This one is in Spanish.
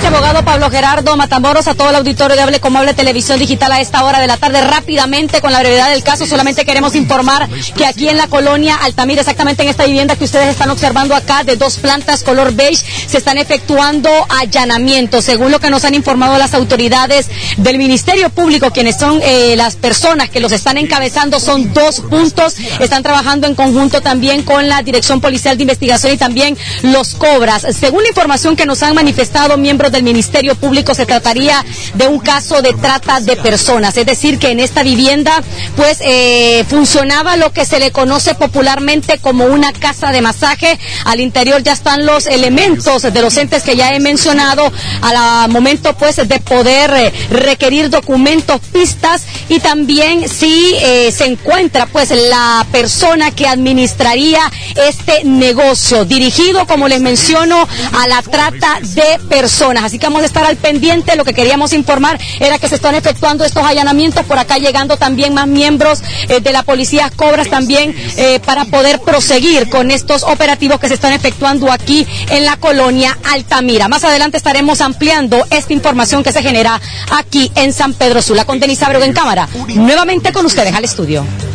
abogado Pablo Gerardo Matamoros, a todo el auditorio de Hable Como Hable Televisión Digital a esta hora de la tarde. Rápidamente, con la brevedad del caso, solamente queremos informar que aquí en la colonia Altamira, exactamente en esta vivienda que ustedes están observando acá, de 2 plantas color beige, se están efectuando allanamientos. Según lo que nos han informado las autoridades del Ministerio Público, quienes son las personas que los están encabezando, son 2 puntos. Están trabajando en conjunto también con la Dirección Policial de Investigación y también los Cobras. Según la información que nos han manifestado miembros del Ministerio Público, se trataría de un caso de trata de personas, es decir, que en esta vivienda pues funcionaba lo que se le conoce popularmente como una casa de masaje. Al interior ya están los elementos de los entes que ya he mencionado al momento pues de poder requerir documentos, pistas, y también si se encuentra pues la persona que administraría este negocio dirigido, como les menciono, a la trata de personas. Así que vamos a estar al pendiente. Lo que queríamos informar era que se están efectuando estos allanamientos, por acá llegando también más miembros de la policía Cobras también para poder proseguir con estos operativos que se están efectuando aquí en la colonia Altamira. Más adelante estaremos ampliando esta información que se genera aquí en San Pedro Sula. Con Denise Abreu en cámara, nuevamente con ustedes al estudio.